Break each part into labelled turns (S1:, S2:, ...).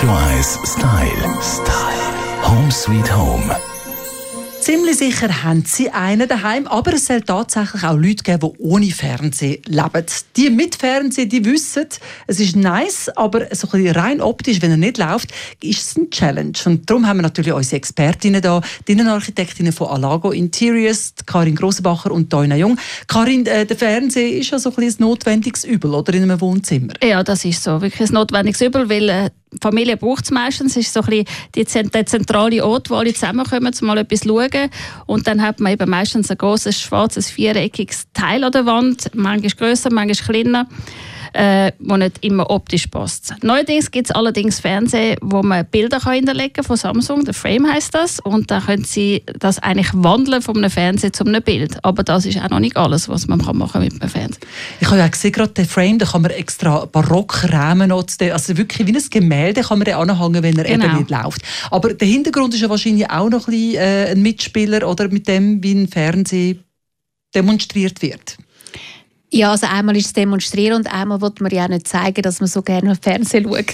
S1: Radio 1 Style. Home Sweet Home.
S2: Ziemlich sicher haben sie einen daheim, aber es soll tatsächlich auch Leute geben, die ohne Fernsehen leben. Die mit Fernsehen, die wissen, es ist nice, aber so ein bisschen rein optisch, wenn er nicht läuft, ist es eine Challenge. Und darum haben wir natürlich unsere Expertinnen da, die Innenarchitektinnen von Alago Interiors, Karin Grossenbacher und Doina Jung. Karin, der Fernseher ist ja so ein bisschen ein notwendiges Übel, oder, in einem Wohnzimmer?
S3: Ja, das ist so, wirklich ein notwendiges Übel, weil die Familie braucht es meistens. Es ist so ein bisschen der zentrale Ort, wo alle zusammenkommen, um mal etwas zu schauen. Und dann hat man eben meistens ein grosses, schwarzes, viereckiges Teil an der Wand, manchmal grösser, manchmal kleiner, wo nicht immer optisch passt. Neuerdings gibt es allerdings Fernseher, wo man Bilder hinterlegen kann von Samsung, der Frame heisst das, und dann können Sie das eigentlich wandeln von einem Fernseher zu einem Bild. Aber das ist auch noch nicht alles, was man machen kann mit einem Fernseher.
S2: Ich habe ja gesehen, gerade den Frame, da kann man extra Barock-Rahmen nutzen, also wirklich wie ein Gemälde kann man den anhängen, wenn er eben nicht läuft. Aber der Hintergrund ist ja wahrscheinlich auch noch ein bisschen ein Mitspieler, oder mit dem, wie ein Fernseher demonstriert wird.
S4: Ja, also einmal ist es demonstrieren und einmal will man ja auch nicht zeigen, dass man so gerne Fernsehen schaut.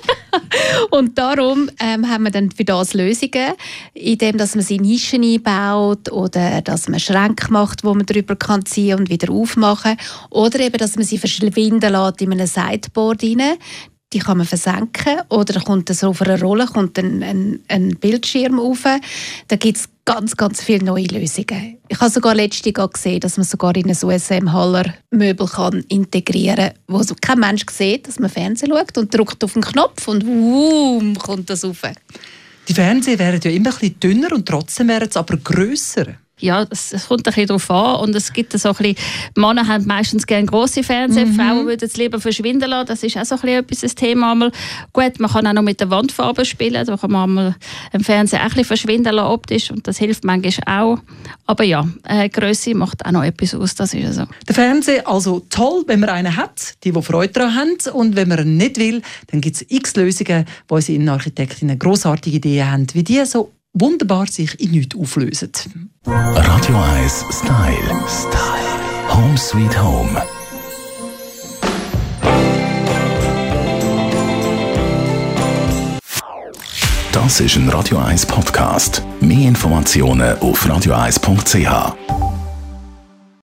S4: Und darum haben wir dann für das Lösungen, indem dass man sie in Nischen einbaut oder dass man Schränke macht, wo man drüber kann ziehen und wieder aufmachen, oder eben, dass man sie verschwinden lässt in einem Sideboard rein. Die kann man versenken oder kommt so auf einer Rolle kommt ein Bildschirm rauf. Da gibt es ganz, ganz viele neue Lösungen. Ich habe sogar letztens gesehen, dass man sogar in ein USM-Haller-Möbel integrieren kann, wo so kein Mensch sieht, dass man Fernsehen schaut und drückt auf den Knopf und wumm, kommt das rauf.
S2: Die Fernseher werden ja immer ein bisschen dünner und trotzdem werden sie aber grösser.
S3: Ja, es kommt ein bisschen darauf an. Und es gibt so ein bisschen, Männer haben meistens gerne grosse Fernseher, Frauen würden es lieber verschwinden lassen. Das ist auch so ein bisschen ein Thema. Gut, man kann auch noch mit der Wandfarbe spielen. Da kann man einen Fernseher auch ein bisschen verschwinden lassen, optisch. Und das hilft manchmal auch. Aber ja, Grösse macht auch noch etwas aus. Das ist ja so.
S2: Der Fernseher also toll, wenn man einen hat, die Freude daran haben. Und wenn man ihn nicht will, dann gibt es x Lösungen, wo unsere Innenarchitektinnen grossartige Ideen haben, wie die so wunderbar sich in nichts auflösen.
S1: Radio 1 Style. Home Sweet Home. Das ist ein Radio 1 Podcast. Mehr Informationen auf radio1.ch.